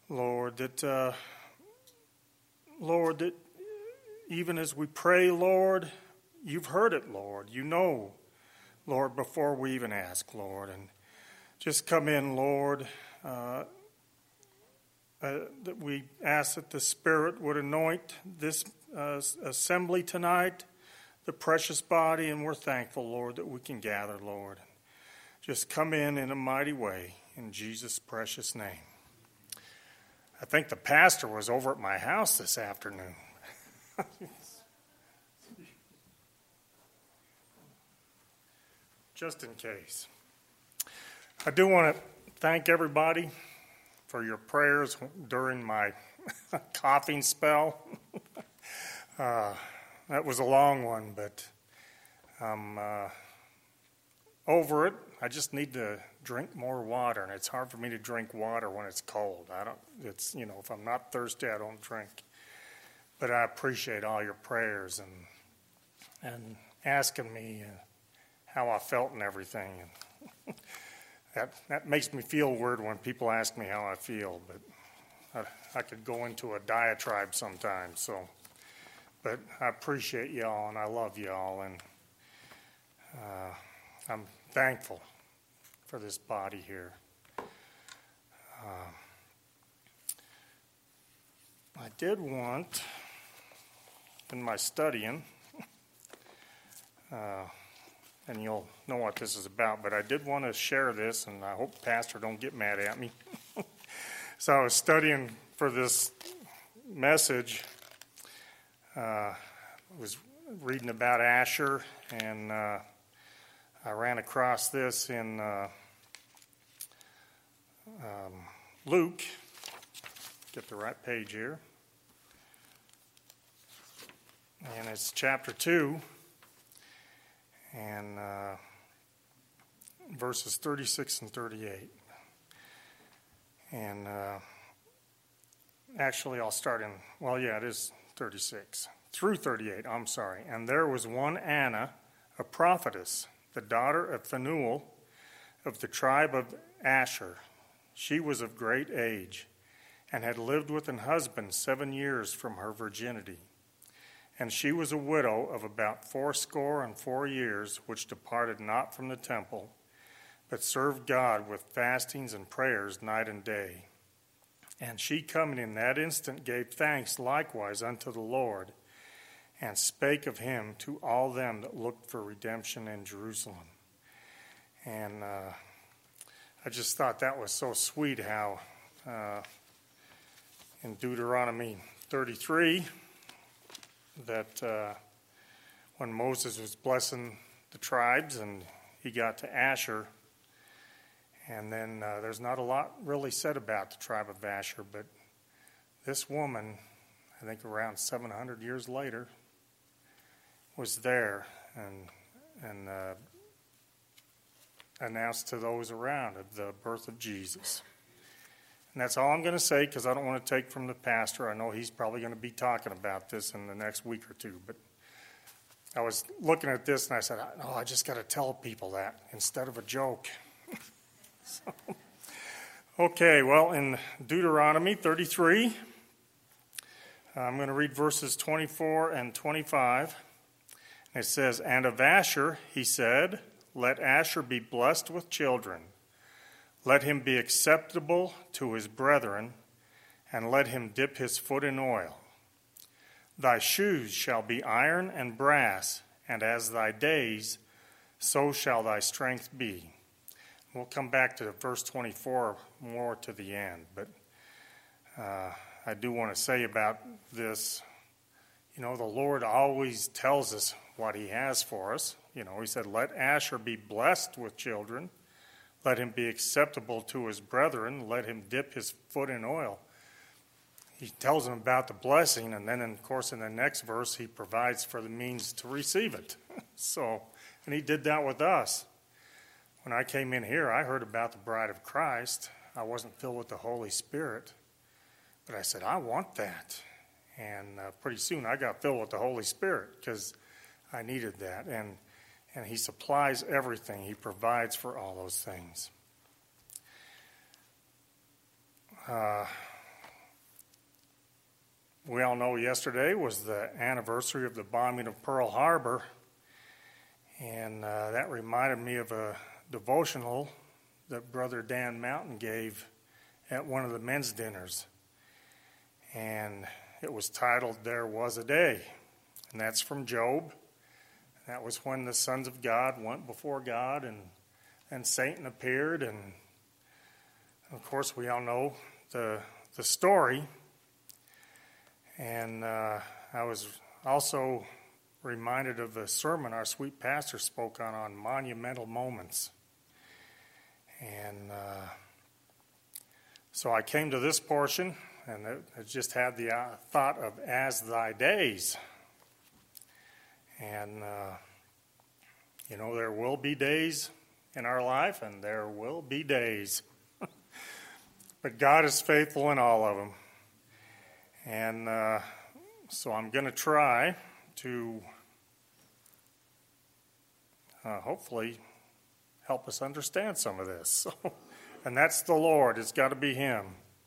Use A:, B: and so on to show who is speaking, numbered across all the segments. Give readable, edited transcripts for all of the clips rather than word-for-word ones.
A: Lord, that even as we pray, Lord, you've heard it, Lord. You know, Lord, before we even ask, Lord. And just come in, Lord, that we ask that the Spirit would anoint this assembly tonight, the precious body, and we're thankful, Lord, that we can gather, Lord. Just come in a mighty way, in Jesus' precious name. I think the pastor was over at my house this afternoon. Just in case. I do want to thank everybody for your prayers during my coughing spell. That was a long one, but I'm over it. I just need to drink more water, and it's hard for me to drink water when it's cold. If I'm not thirsty, I don't drink. But I appreciate all your prayers and asking me how I felt and everything. And that makes me feel weird when people ask me how I feel, but I could go into a diatribe sometimes. But I appreciate y'all, and I love y'all, and I'm thankful for this body here. I did want, in my studying, and you'll know what this is about, but I did want to share this, and I hope Pastor don't get mad at me. So I was studying for this message. Was reading about Asher, and I ran across this in Luke. Get the right page here. And it's chapter 2, and verses 36 and 38. And actually, I'll start in, it is 36. Through 38, I'm sorry. And there was one Anna, a prophetess, the daughter of Phanuel, of the tribe of Asher. She was of great age, and had lived with an husband 7 years from her virginity. And she was a widow of about 84 years, which departed not from the temple, but served God with fastings and prayers night and day. And she coming in that instant gave thanks likewise unto the Lord, and spake of him to all them that looked for redemption in Jerusalem. And I just thought that was so sweet how in Deuteronomy 33, that when Moses was blessing the tribes and he got to Asher, and then there's not a lot really said about the tribe of Asher, but this woman, I think around 700 years later, was there and announced to those around of the birth of Jesus. And that's all I'm going to say, because I don't want to take from the pastor. I know he's probably going to be talking about this in the next week or two. But I was looking at this and I said, I just got to tell people that instead of a joke. Okay, well, in Deuteronomy 33, I'm going to read verses 24 and 25. It says, And of Asher he said, Let Asher be blessed with children. Let him be acceptable to his brethren, and let him dip his foot in oil. Thy shoes shall be iron and brass, and as thy days, so shall thy strength be. We'll come back to verse 24 more to the end, but I do want to say about this, the Lord always tells us what he has for us. He said, Let Asher be blessed with children. Let him be acceptable to his brethren. Let him dip his foot in oil. He tells them about the blessing, and then, of course, in the next verse, he provides for the means to receive it. And he did that with us. When I came in here, I heard about the bride of Christ. I wasn't filled with the Holy Spirit, but I said, I want that. And pretty soon I got filled with the Holy Spirit because I needed that. And he supplies everything. He provides for all those things. We all know yesterday was the anniversary of the bombing of Pearl Harbor, and that reminded me of a devotional that Brother Dan Mountain gave at one of the men's dinners. And it was titled, "There Was a Day." And that's from Job. That was when the sons of God went before God and Satan appeared. And of course, we all know the story. And I was also reminded of a sermon our sweet pastor spoke on monumental moments. And so I came to this portion, and it just had the thought of "as thy days." And, there will be days in our life, and there will be days. But God is faithful in all of them. And so I'm going to try to hopefully help us understand some of this. And that's the Lord. It's got to be Him.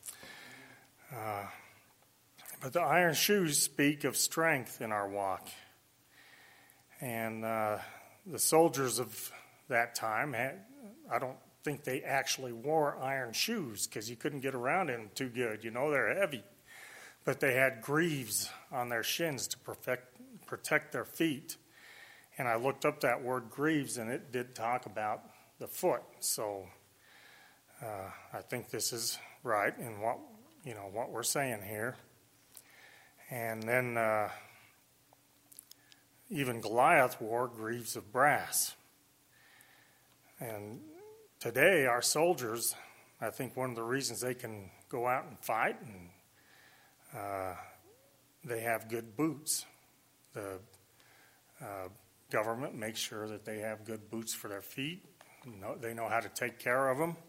A: But the iron shoes speak of strength in our walk. And the soldiers of that time, I don't think they actually wore iron shoes because you couldn't get around in them too good. They're heavy. But they had greaves on their shins to protect their feet. And I looked up that word greaves, and it did talk about the foot. So I think this is right in what we're saying here. And then even Goliath wore greaves of brass. And today, our soldiers, I think one of the reasons they can go out and fight, and they have good boots. The government makes sure that they have good boots for their feet. They know how to take care of them.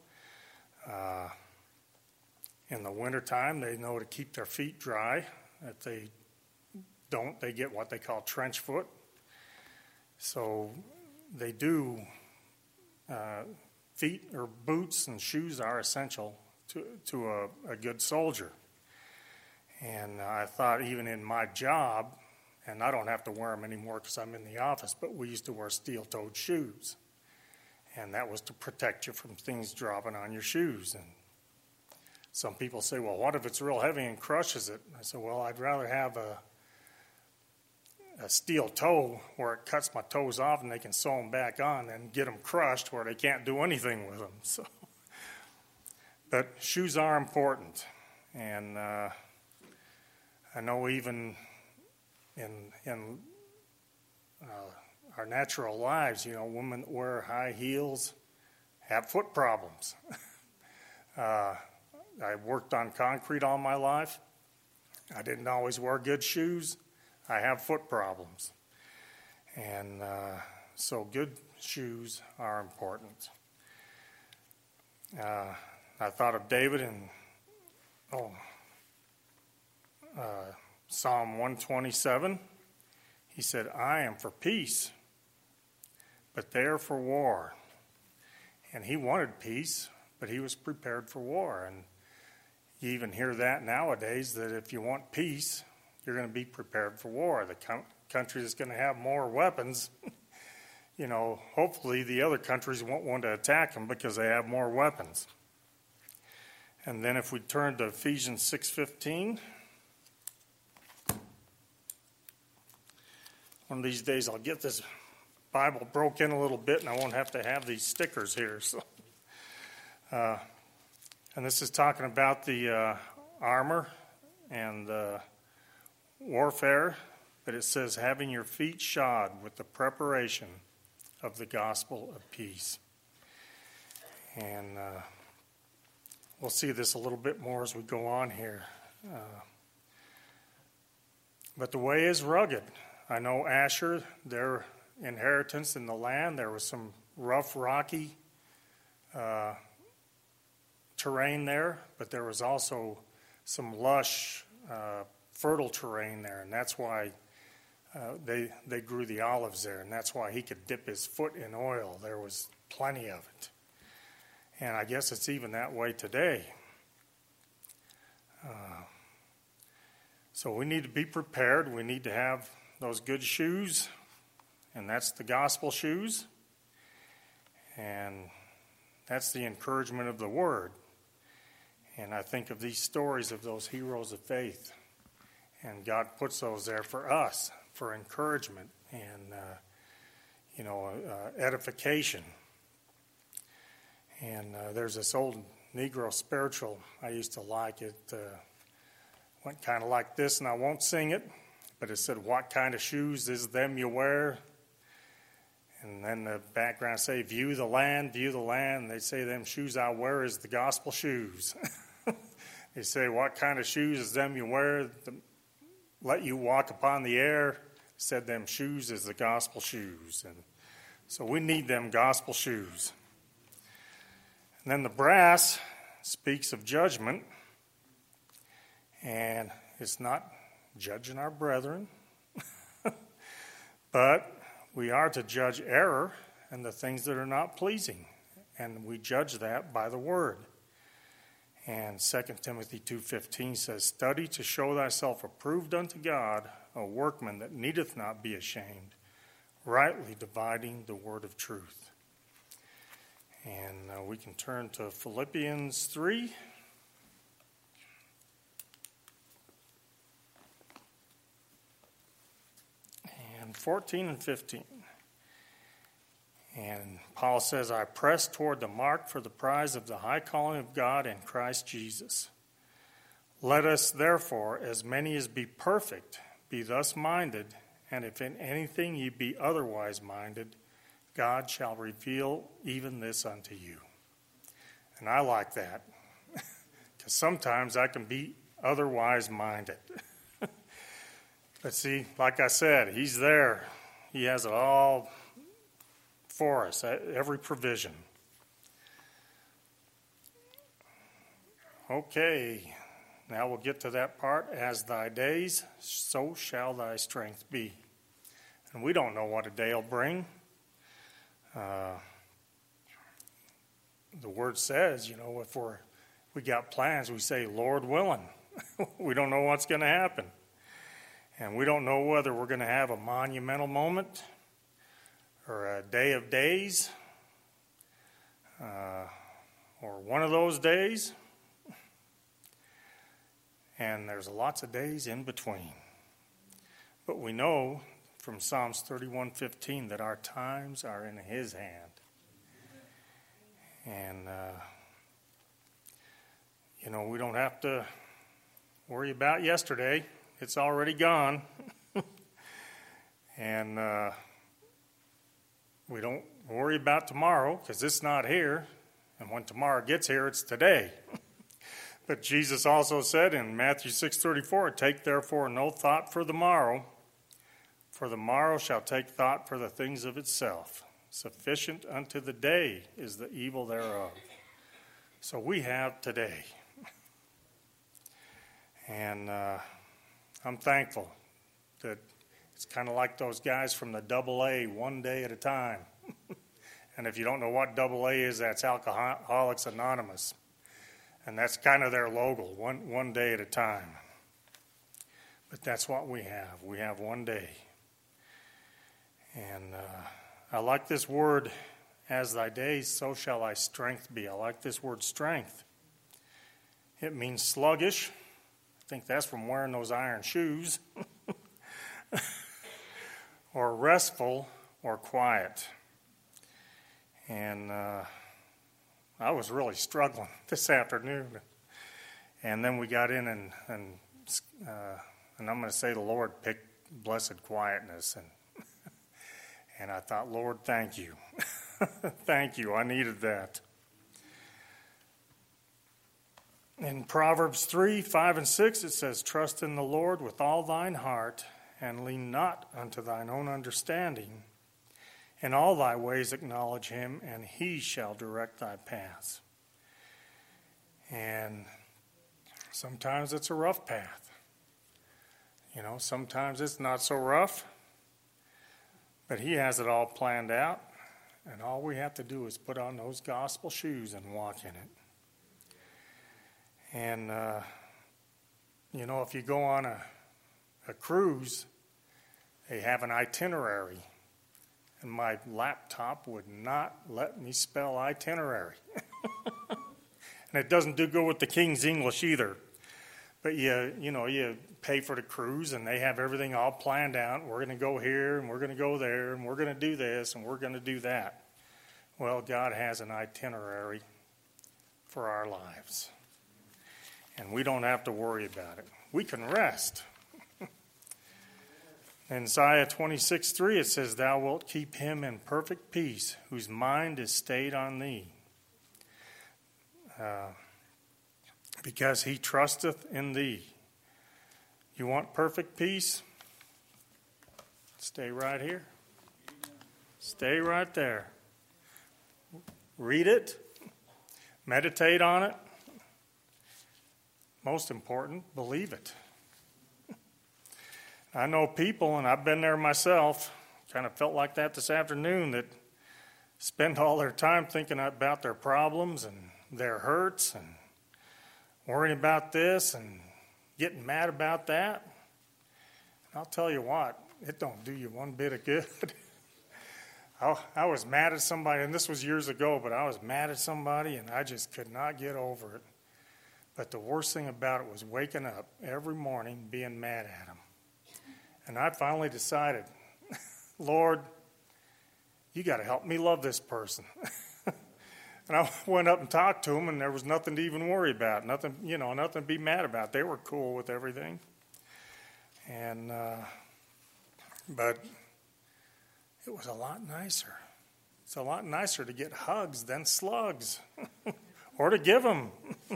A: In the wintertime, they know to keep their feet dry. If they don't, they get what they call trench foot. So they do, feet or boots and shoes are essential to a good soldier. And I thought even in my job, and I don't have to wear them anymore because I'm in the office, but we used to wear steel-toed shoes. And that was to protect you from things dropping on your shoes. And some people say, well, what if it's real heavy and crushes it? I said, well, I'd rather have a steel toe where it cuts my toes off and they can sew them back on than get them crushed where they can't do anything with them. So, but shoes are important. And I know even in our natural lives, women that wear high heels have foot problems. I worked on concrete all my life. I didn't always wear good shoes. I have foot problems. And so good shoes are important. I thought of David in Psalm 127. He said, I am for peace, but they are for war. And he wanted peace, but he was prepared for war. And you even hear that nowadays, that if you want peace, you're going to be prepared for war. The country is going to have more weapons. Hopefully the other countries won't want to attack them because they have more weapons. And then if we turn to Ephesians 6:15, one of these days I'll get this Bible broke in a little bit and I won't have to have these stickers here. So, and this is talking about the armor and the warfare, but it says, having your feet shod with the preparation of the gospel of peace. And we'll see this a little bit more as we go on here. But the way is rugged. I know Asher, their inheritance in the land, there was some rough, rocky terrain there, but there was also some lush, fertile terrain there, and that's why they grew the olives there, and that's why he could dip his foot in oil. There was plenty of it. And I guess it's even that way today. So we need to be prepared. We need to have those good shoes, and that's the gospel shoes. And that's the encouragement of the Word. And I think of these stories of those heroes of faith. And God puts those there for us, for encouragement and, edification. And there's this old Negro spiritual I used to like. It went kind of like this, and I won't sing it, but it said, "What kind of shoes is them you wear?" And then the background say, view the land. And they say, them shoes I wear is the gospel shoes. They say, what kind of shoes is them you wear that let you walk upon the air? Said, them shoes is the gospel shoes. And so we need them gospel shoes. And then the brass speaks of judgment. And it's not judging our brethren, but we are to judge error and the things that are not pleasing. And we judge that by the Word. And 2 Timothy 2:15 says, study to show thyself approved unto God, a workman that needeth not be ashamed, rightly dividing the word of truth. And we can turn to Philippians 3. And 14 and 15. And Paul says, I press toward the mark for the prize of the high calling of God in Christ Jesus. Let us therefore, as many as be perfect, be thus minded, and if in anything ye be otherwise minded, God shall reveal even this unto you. And I like that, because sometimes I can be otherwise minded. But see, like I said, he's there. He has it all for us, every provision. Okay, now we'll get to that part. As thy days, so shall thy strength be. And we don't know what a day will bring. The word says, if we got plans, we say, Lord willing. We don't know what's going to happen. And we don't know whether we're going to have a monumental moment or a day of days or one of those days. And there's lots of days in between. But we know from Psalms 31:15 that our times are in his hand. And, we don't have to worry about yesterday. It's already gone. And we don't worry about tomorrow because it's not here. And when tomorrow gets here, it's today. But Jesus also said in Matthew 6:34, take therefore no thought for the morrow shall take thought for the things of itself. Sufficient unto the day is the evil thereof. So we have today. And I'm thankful that it's kind of like those guys from the AA, one day at a time. And if you don't know what AA is, that's Alcoholics Anonymous. And that's kind of their logo, one day at a time. But that's what we have. We have one day. And I like this word, as thy days, so shall thy strength be. I like this word strength. It means sluggish. I think that's from wearing those iron shoes. Or restful or quiet. And I was really struggling this afternoon. And then we got in and I'm going to say the Lord picked blessed quietness. And I thought, Lord, thank you. Thank you. I needed that. In Proverbs 3:5 and 6, it says, trust in the Lord with all thine heart, and lean not unto thine own understanding. In all thy ways acknowledge him, and he shall direct thy paths. And sometimes it's a rough path. Sometimes it's not so rough. But he has it all planned out. And all we have to do is put on those gospel shoes and walk in it. And, if you go on a a cruise, they have an itinerary. And my laptop would not let me spell itinerary. And it doesn't do good with the King's English either. But you pay for the cruise, and they have everything all planned out. We're going to go here, and we're going to go there, and we're going to do this, and we're going to do that. Well, God has an itinerary for our lives. And we don't have to worry about it. We can rest. In Isaiah 26:3, it says, "Thou wilt keep him in perfect peace, whose mind is stayed on thee, because he trusteth in thee." You want perfect peace? Stay right here. Stay right there. Read it. Meditate on it. Most important, believe it. I know people, and I've been there myself, kind of felt like that this afternoon, that spend all their time thinking about their problems and their hurts and worrying about this and getting mad about that. And I'll tell you what, it don't do you one bit of good. I was mad at somebody, and this was years ago, but I was mad at somebody, and I just could not get over it. But the worst thing about it was waking up every morning being mad at them. And I finally decided, Lord, you got to help me love this person. And I went up and talked to them, and there was nothing to even worry about, nothing to be mad about. They were cool with everything. And but it was a lot nicer. It's a lot nicer to get hugs than slugs, or to give them.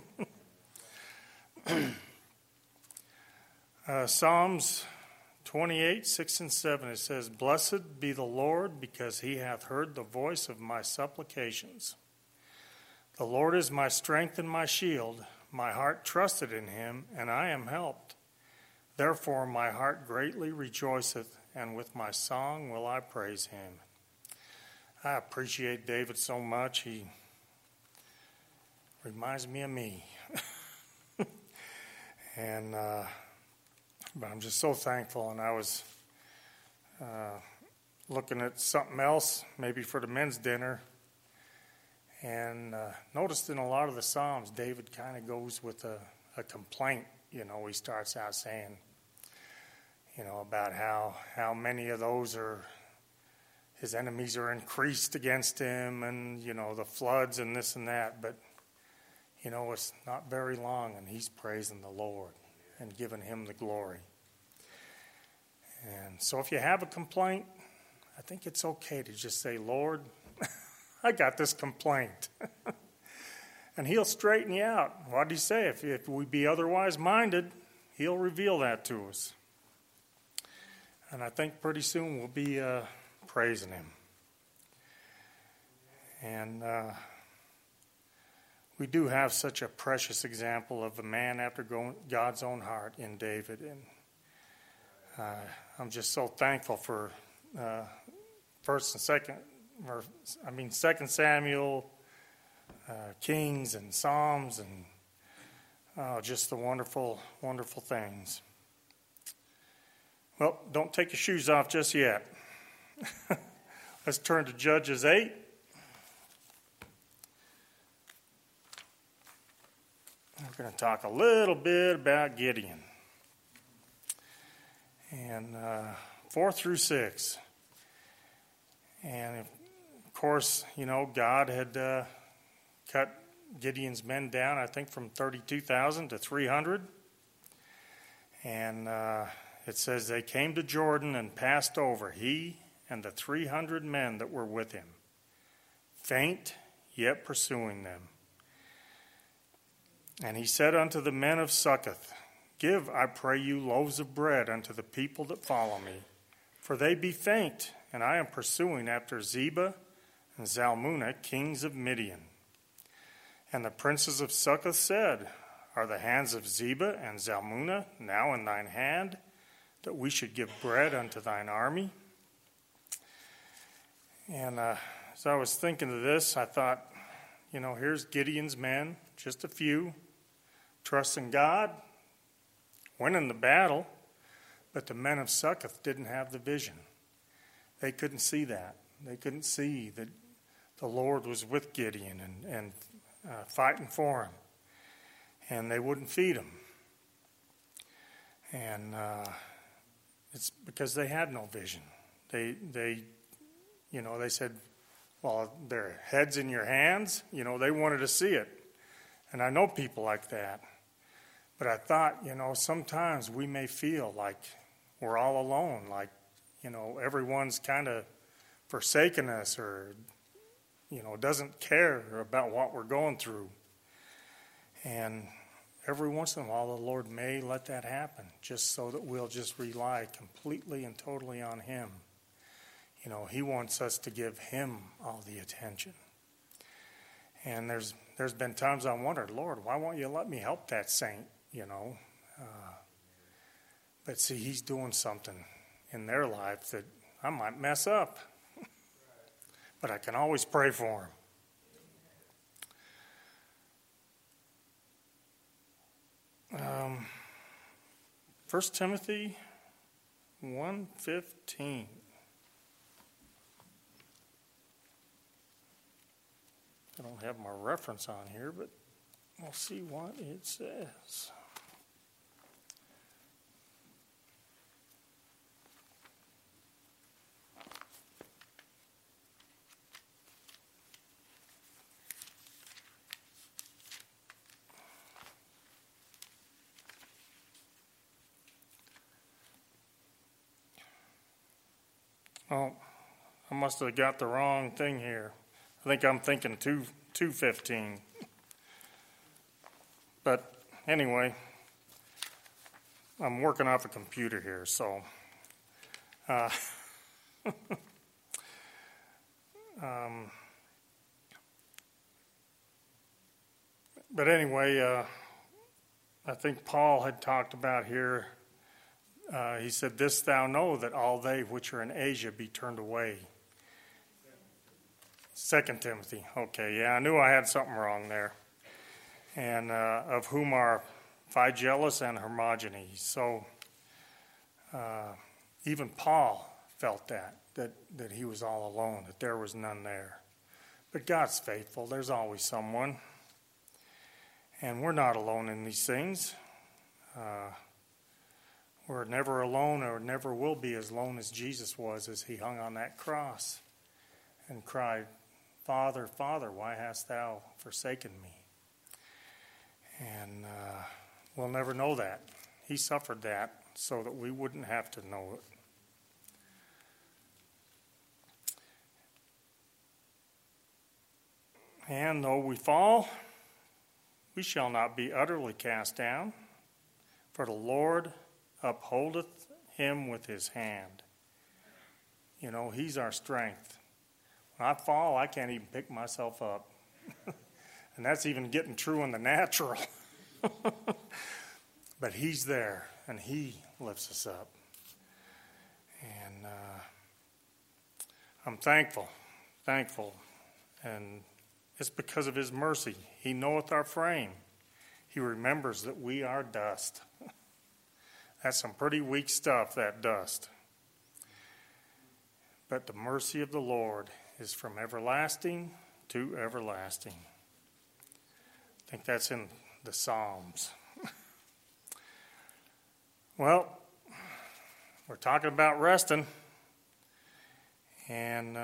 A: Psalms 28:6-7, it says, "Blessed be the Lord, because he hath heard the voice of my supplications. The Lord is my strength and my shield. My heart trusted in him, and I am helped. Therefore my heart greatly rejoiceth, and with my song will I praise him." I appreciate David so much. He reminds me of me. And but I'm just so thankful. And I was looking at something else, maybe for the men's dinner, and noticed in a lot of the Psalms, David kind of goes with a complaint. He starts out saying, about how many of those his enemies are increased against him, and, the floods and this and that. But, it's not very long, and he's praising the Lord and giving him the glory. And so if you have a complaint, I think it's okay to just say, Lord, I got this complaint. And he'll straighten you out. What did he say? If we be otherwise minded, he'll reveal that to us. And I think pretty soon we'll be praising him. And we do have such a precious example of a man after God's own heart in David. And I'm just so thankful for 2 Samuel, Kings and Psalms, and just the wonderful, wonderful things. Well, don't take your shoes off just yet. Let's turn to Judges 8. We're going to talk a little bit about Gideon. And 4-6. And of course, God had cut Gideon's men down, I think, from 32,000 to 300. And it says they came to Jordan and passed over, he and the 300 men that were with him, faint, yet pursuing them. And he said unto the men of Succoth, Give, I pray you, loaves of bread unto the people that follow me, for they be faint, and I am pursuing after Zebah and Zalmunna, kings of Midian. And the princes of Succoth said, Are the hands of Zebah and Zalmunna now in thine hand, that we should give bread unto thine army? And as I was thinking of this, I thought, here's Gideon's men, just a few, trusting God, winning the battle. But the men of Succoth didn't have the vision. They couldn't see that. They couldn't see that the Lord was with Gideon and fighting for him. And they wouldn't feed him. And it's because they had no vision. They said, well, their heads in your hands, they wanted to see it. And I know people like that. But I thought, sometimes we may feel like we're all alone, like, everyone's kind of forsaken us or, doesn't care about what we're going through. And every once in a while, the Lord may let that happen just so that we'll just rely completely and totally on Him. He wants us to give Him all the attention. And there's been times I wondered, Lord, why won't you let me help that saint, But see, He's doing something in their life that I might mess up. But I can always pray for him. 1 Timothy 1:15. I don't have my reference on here, but we'll see what it says. Oh, I must have got the wrong thing here. I think I'm thinking 2:15. But anyway, I'm working off a computer here, so but anyway, I think Paul had talked about here. He said, "This thou know, that all they which are in Asia be turned away." 2 Timothy. Okay, yeah, I knew I had something wrong there. And of whom are Phygelus and Hermogenes. So even Paul felt that he was all alone, that there was none there. But God's faithful. There's always someone. And we're not alone in these things. We're never alone, or never will be as alone as Jesus was as He hung on that cross and cried, "Father, Father, why hast thou forsaken me?" And we'll never know that. He suffered that so that we wouldn't have to know it. And though we fall, we shall not be utterly cast down, for the Lord upholdeth him with His hand. He's our strength. When I fall, I can't even pick myself up. And that's even getting true in the natural. But He's there, and He lifts us up. And I'm thankful. And it's because of His mercy. He knoweth our frame. He remembers that we are dust. That's some pretty weak stuff, that dust. But the mercy of the Lord is from everlasting to everlasting. I think that's in the Psalms. Well, we're talking about resting. And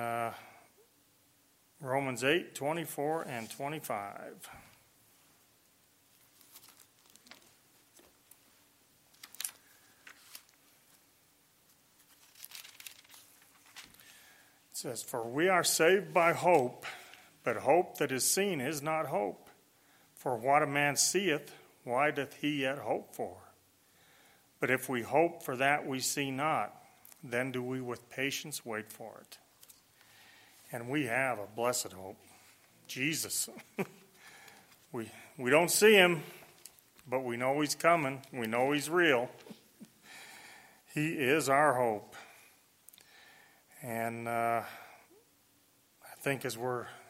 A: Romans 8:24 and 25. It says, "For we are saved by hope, but hope that is seen is not hope. For what a man seeth, why doth he yet hope for? But if we hope for that we see not, then do we with patience wait for it." And we have a blessed hope. Jesus. We don't see Him, but we know He's coming. We know He's real. He is our hope. And I think as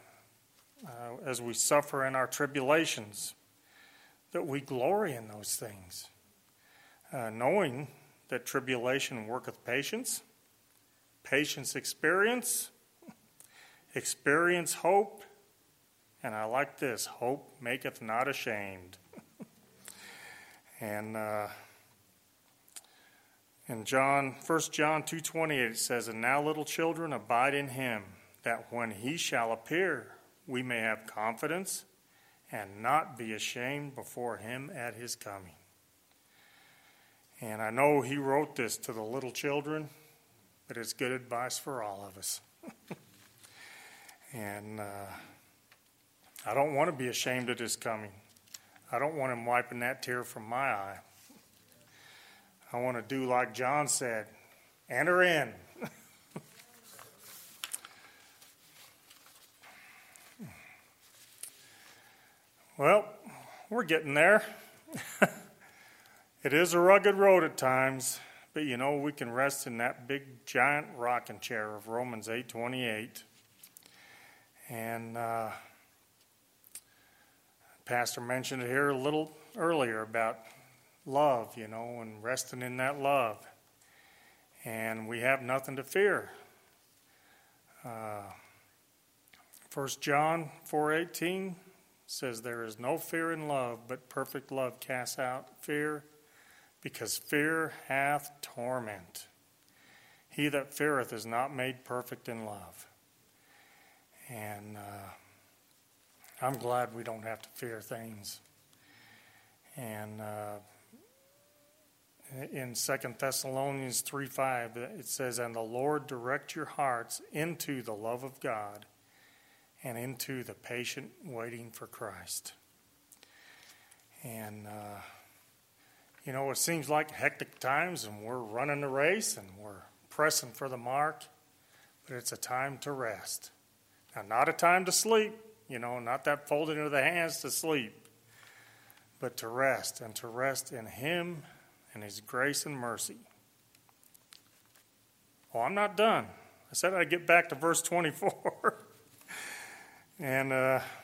A: we suffer in our tribulations, that we glory in those things, knowing that tribulation worketh patience, patience experience, experience hope, and I like this, hope maketh not ashamed. And in 1 John 2:28 it says, "And now, little children, abide in him, that when he shall appear, we may have confidence and not be ashamed before him at his coming." And I know he wrote this to the little children, but it's good advice for all of us. And I don't want to be ashamed of his coming. I don't want him wiping that tear from my eye. I want to do like John said, enter in. Well, we're getting there. It is a rugged road at times, but you know we can rest in that big giant rocking chair of Romans 8:28. And Pastor mentioned it here a little earlier about love, you know, and resting in that love. And we have nothing to fear. 1 John 4:18 says, "There is no fear in love, but perfect love casts out fear, because fear hath torment. He that feareth is not made perfect in love." And I'm glad we don't have to fear things. And in 2 Thessalonians 3:5, it says, "And the Lord direct your hearts into the love of God and into the patient waiting for Christ." And, you know, it seems like hectic times and we're running the race and we're pressing for the mark, but it's a time to rest. Now, not a time to sleep, you know, not that folding of the hands to sleep, but to rest, and to rest in him and his grace and mercy. Well, I'm not done. I said I'd get back to verse 24. And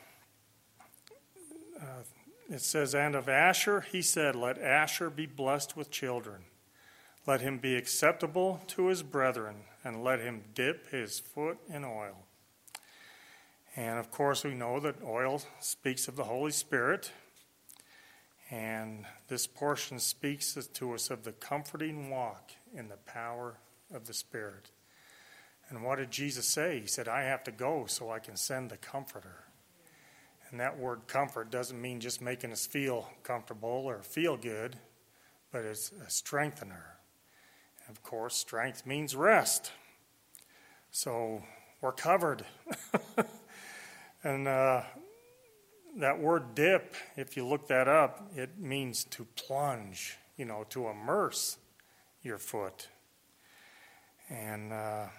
A: it says, "And of Asher he said, Let Asher be blessed with children. Let him be acceptable to his brethren, and let him dip his foot in oil." And of course we know that oil speaks of the Holy Spirit. And this portion speaks to us of the comforting walk in the power of the Spirit. And what did Jesus say? He said, "I have to go so I can send the Comforter." And that word comfort doesn't mean just making us feel comfortable or feel good, but it's a strengthener. And of course, strength means rest. So we're covered. And that word dip, if you look that up, it means to plunge, you know, to immerse your foot. And I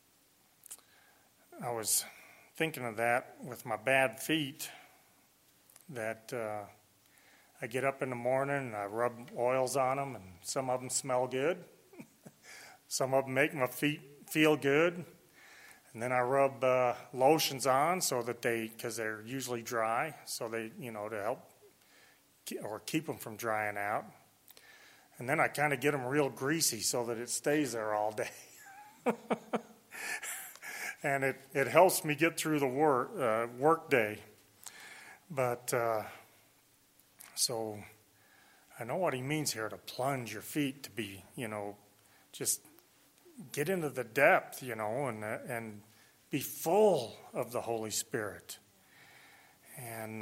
A: was thinking of that with my bad feet, that I get up in the morning and I rub oils on them, and some of them smell good. Some of them make my feet feel good. And then I rub lotions on so that because they're usually dry, so they, you know, to help or keep them from drying out. And then I kind of get them real greasy so that it stays there all day. And it helps me get through the work day. But so I know what he means here, to plunge your feet, to be, you know, just get into the depth, you know, and be full of the Holy Spirit. And,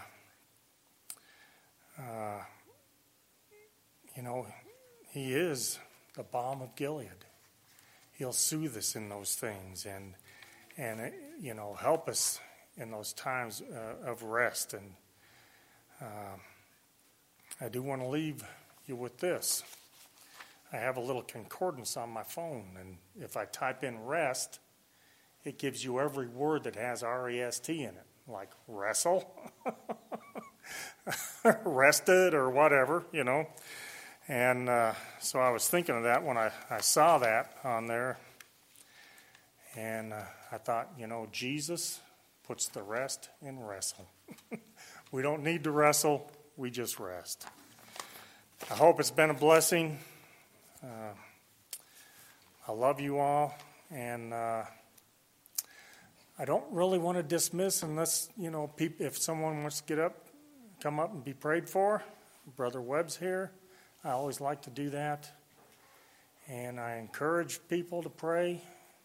A: you know, he is the balm of Gilead. He'll soothe us in those things and you know, help us in those times of rest. And I do want to leave you with this. I have a little concordance on my phone, and if I type in rest, it gives you every word that has R-E-S-T in it, like wrestle, rested, or whatever, you know. And so I was thinking of that when I saw that on there. And I thought, you know, Jesus puts the rest in wrestle. We don't need to wrestle, we just rest. I hope it's been a blessing. I love you all, and I don't really want to dismiss unless, if someone wants to get up, come up and be prayed for. Brother Webb's here. I always like to do that. And I encourage people to pray.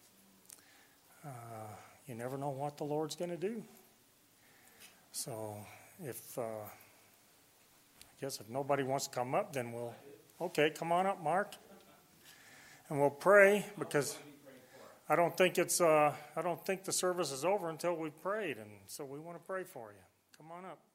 A: You never know what the Lord's going to do. So I guess if nobody wants to come up, then okay, come on up, Mark. And we'll pray, because I don't think the service is over until we've prayed, and so we want to pray for you. Come on up.